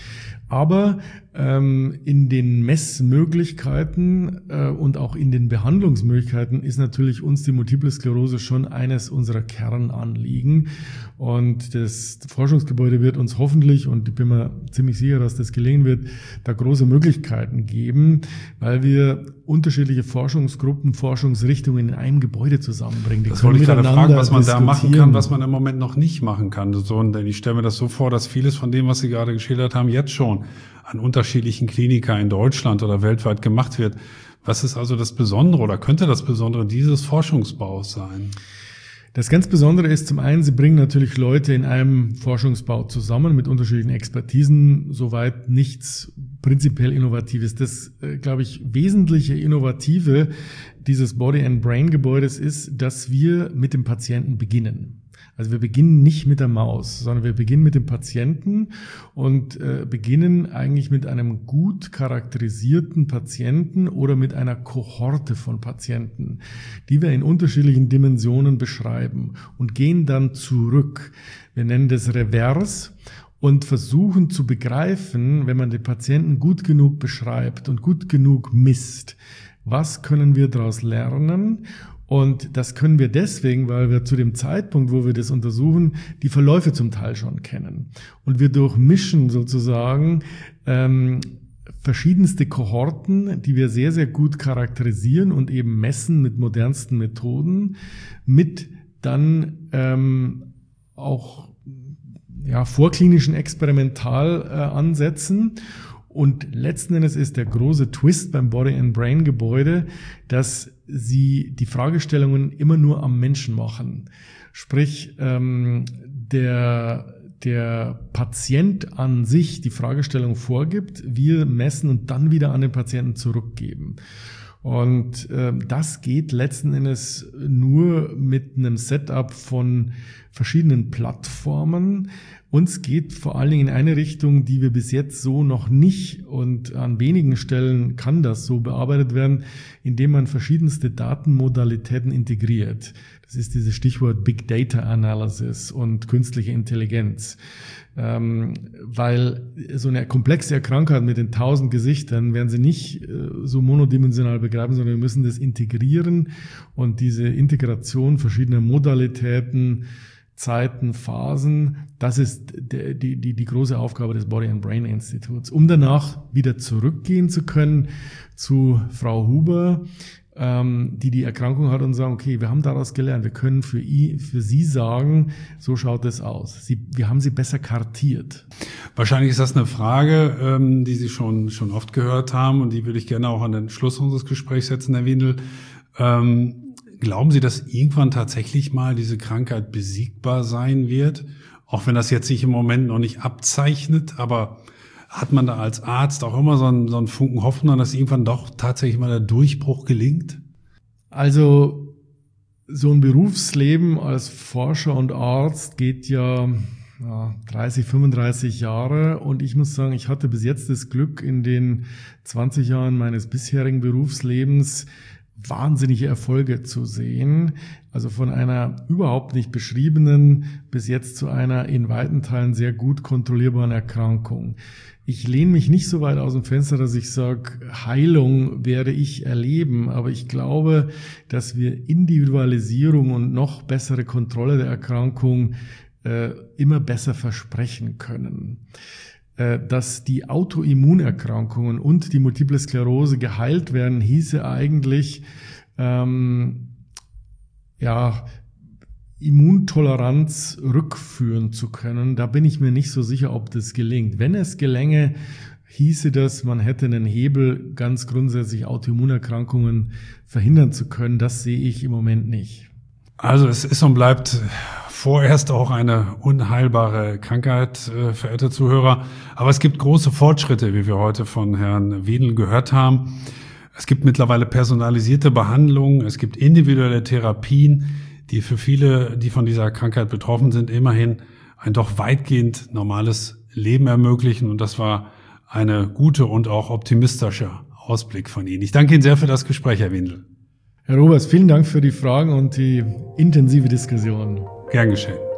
Aber ähm, in den Messmöglichkeiten äh, und auch in den Behandlungsmöglichkeiten ist natürlich uns die Multiple Sklerose schon eines unserer Kernanliegen. Und das Forschungsgebäude wird uns hoffentlich, und ich bin mir ziemlich sicher, dass das gelingen wird, da große Möglichkeiten geben, weil wir unterschiedliche Forschungsgruppen, Forschungsrichtungen in einem Gebäude zusammenbringen. Die das wollte ich gerade fragen, was man da machen kann, was man im Moment noch nicht machen kann. So, denn ich stelle mir das so vor, dass vieles von dem, was Sie gerade geschildert haben, jetzt schon an unterschiedlichen Kliniken in Deutschland oder weltweit gemacht wird. Was ist also das Besondere oder könnte das Besondere dieses Forschungsbaus sein? Das ganz Besondere ist zum einen, sie bringen natürlich Leute in einem Forschungsbau zusammen mit unterschiedlichen Expertisen, soweit nichts prinzipiell Innovatives. Das, äh, glaube ich, wesentliche Innovative dieses Body-and-Brain-Gebäudes ist, dass wir mit dem Patienten beginnen. Also wir beginnen nicht mit der Maus, sondern wir beginnen mit dem Patienten und äh, beginnen eigentlich mit einem gut charakterisierten Patienten oder mit einer Kohorte von Patienten, die wir in unterschiedlichen Dimensionen beschreiben und gehen dann zurück. Wir nennen das Revers und versuchen zu begreifen, wenn man den Patienten gut genug beschreibt und gut genug misst, was können wir daraus lernen? Und das können wir deswegen, weil wir zu dem Zeitpunkt, wo wir das untersuchen, die Verläufe zum Teil schon kennen. Und wir durchmischen sozusagen ähm, verschiedenste Kohorten, die wir sehr, sehr gut charakterisieren und eben messen mit modernsten Methoden, mit dann ähm, auch ja, vorklinischen Experimentalansätzen. Und letzten Endes ist der große Twist beim Body-and-Brain-Gebäude, dass sie die Fragestellungen immer nur am Menschen machen. Sprich, ähm, der, der Patient an sich die Fragestellung vorgibt, wir messen und dann wieder an den Patienten zurückgeben. Und äh, das geht letzten Endes nur mit einem Setup von verschiedenen Plattformen. Uns geht vor allen Dingen in eine Richtung, die wir bis jetzt so noch nicht, und an wenigen Stellen kann das so bearbeitet werden, indem man verschiedenste Datenmodalitäten integriert. Das ist dieses Stichwort Big Data Analysis und künstliche Intelligenz. Ähm, weil so eine komplexe Krankheit mit den tausend Gesichtern werden Sie nicht äh, so monodimensional begreifen, sondern wir müssen das integrieren und diese Integration verschiedener Modalitäten, Zeiten, Phasen, das ist die, die, die, die große Aufgabe des Body-and-Brain-Instituts. Um danach wieder zurückgehen zu können zu Frau Huber, ähm, die die Erkrankung hat und sagen, okay, wir haben daraus gelernt, wir können für, i, für Sie sagen, so schaut es aus. Sie, wir haben sie besser kartiert. Wahrscheinlich ist das eine Frage, ähm, die Sie schon, schon oft gehört haben und die würde ich gerne auch an den Schluss unseres Gesprächs setzen, Herr Windel. Ähm, Glauben Sie, dass irgendwann tatsächlich mal diese Krankheit besiegbar sein wird? Auch wenn das jetzt sich im Moment noch nicht abzeichnet, aber hat man da als Arzt auch immer so einen, so einen Funken Hoffnung, dass irgendwann doch tatsächlich mal der Durchbruch gelingt? Also so ein Berufsleben als Forscher und Arzt geht ja, ja dreißig, fünfunddreißig Jahre und ich muss sagen, ich hatte bis jetzt das Glück, in den zwanzig Jahren meines bisherigen Berufslebens wahnsinnige Erfolge zu sehen, also von einer überhaupt nicht beschriebenen bis jetzt zu einer in weiten Teilen sehr gut kontrollierbaren Erkrankung. Ich lehne mich nicht so weit aus dem Fenster, dass ich sage, Heilung werde ich erleben, aber ich glaube, dass wir Individualisierung und noch bessere Kontrolle der Erkrankung äh, immer besser versprechen können. Dass die Autoimmunerkrankungen und die Multiple Sklerose geheilt werden, hieße eigentlich ähm, ja Immuntoleranz rückführen zu können. Da bin ich mir nicht so sicher, ob das gelingt. Wenn es gelänge, hieße das, man hätte einen Hebel, ganz grundsätzlich Autoimmunerkrankungen verhindern zu können. Das sehe ich im Moment nicht. Also es ist und bleibt vorerst auch eine unheilbare Krankheit, äh, verehrte Zuhörer. Aber es gibt große Fortschritte, wie wir heute von Herrn Wedel gehört haben. Es gibt mittlerweile personalisierte Behandlungen, es gibt individuelle Therapien, die für viele, die von dieser Krankheit betroffen sind, immerhin ein doch weitgehend normales Leben ermöglichen. Und das war eine gute und auch optimistische Ausblick von Ihnen. Ich danke Ihnen sehr für das Gespräch, Herr Windel. Herr Roberts, vielen Dank für die Fragen und die intensive Diskussion. Gern geschehen.